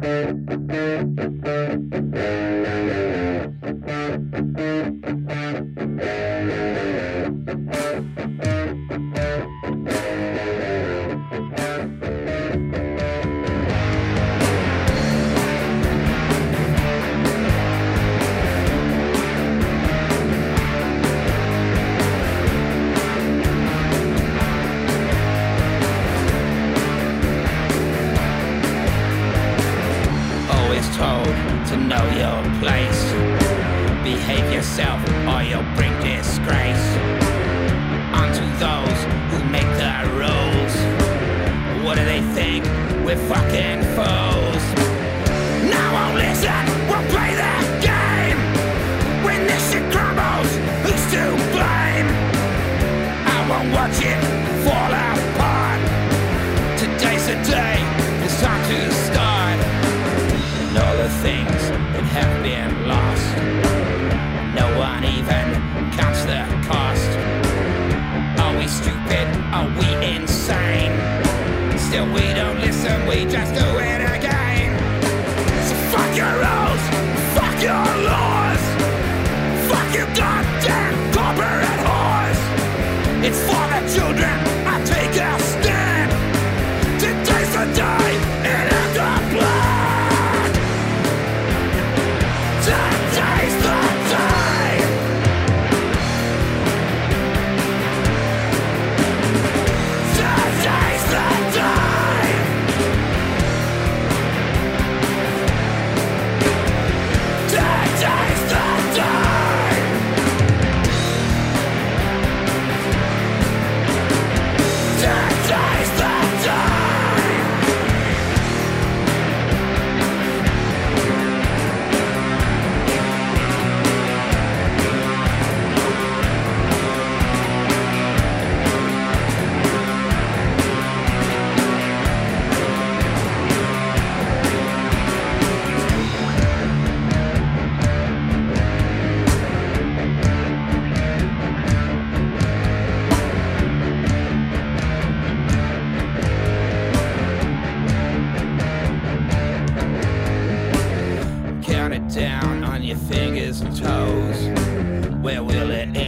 Told to know your place. Behave yourself or you'll bring disgrace onto those who make the rules. What do they think? We're fucking fools. No one listen, we'll play their game. When this shit crumbles, who's to blame? I won't watch it fall apart. Today's the day, it's time to start. And all the things that have been lost, no one even counts the cost. Are we stupid? Are we insane? Still we don't listen, we just do it again. So fuck your rules, fuck your laws, fuck you goddamn corporate whores. It's for the children, I take a stand. Today's the day, it is the blood. Today's the day. Today's the day. Today's the day. Today's the day. Count it down on your fingers and toes. Where will it end?